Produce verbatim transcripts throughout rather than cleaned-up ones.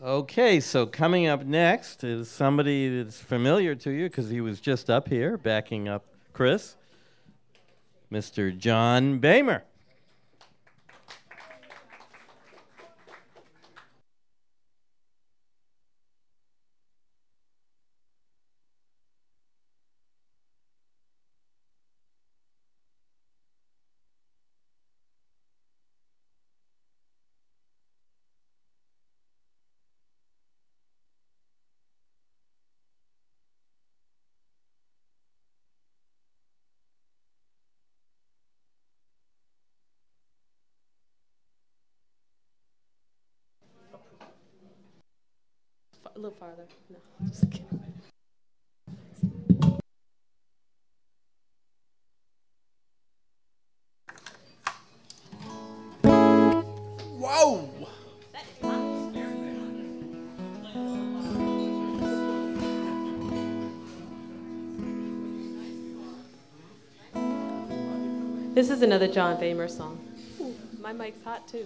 Okay, so coming up next is somebody that's familiar to you because he was just up here backing up Chris, Mister John Boehmer. A little farther. No, just kidding. Whoa! This is another John Boehmer song. Ooh, my mic's hot too.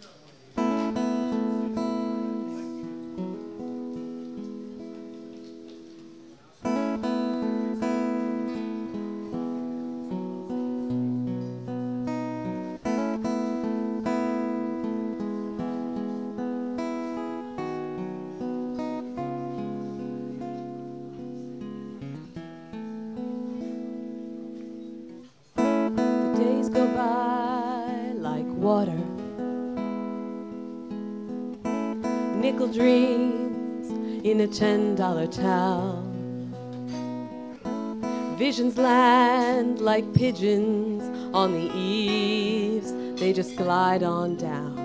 Nickel dreams in a ten dollar town. Visions land like pigeons on the eaves. They just glide on down.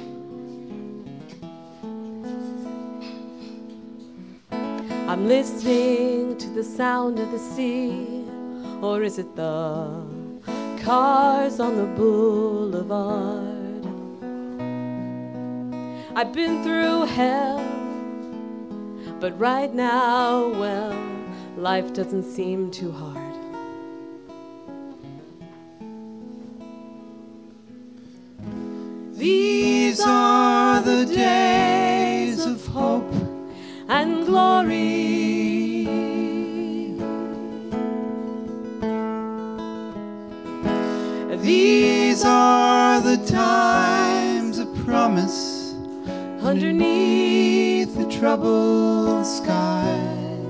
I'm listening to the sound of the sea, or is it the cars on the boulevard? I've been through hell, but right now, well, life doesn't seem too hard. These are the days of hope and glory. These are the times of promise underneath the troubled sky.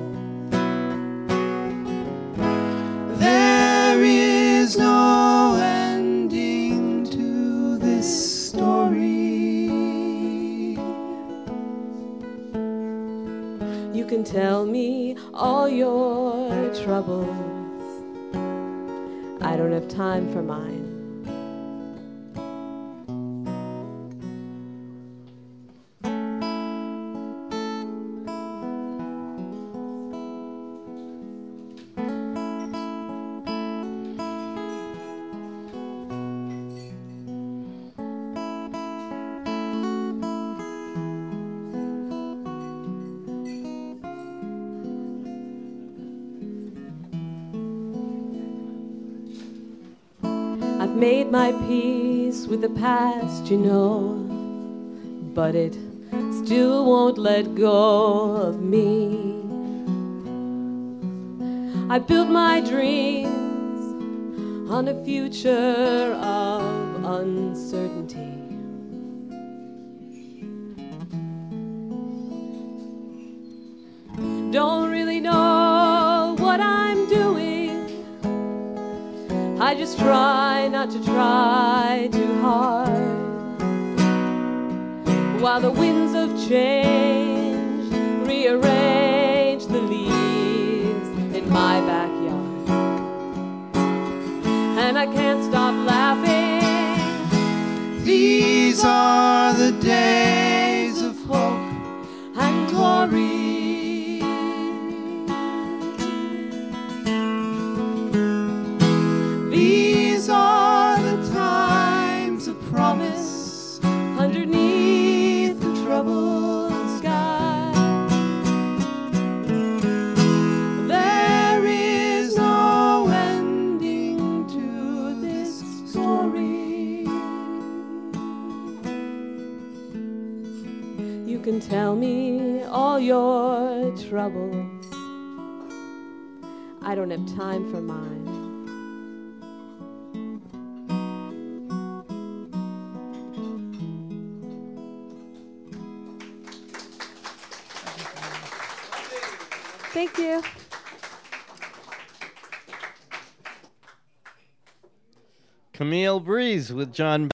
There is no ending to this story. You can tell me all your troubles. I don't have time for mine. I've made my peace with the past, you know, but it still won't let go of me. I built my dreams on a future of uncertainty. Don't really know what I'm doing. I just try not to try too hard, while the winds of change rearrange the leaves in my backyard. And I can't stop laughing. These are the days of hope and glory. These are the times of promise underneath the troubled sky. There is no ending to this story. can tell me all your troubles. I don't have time for mine. Thank you. Camille Breeze with John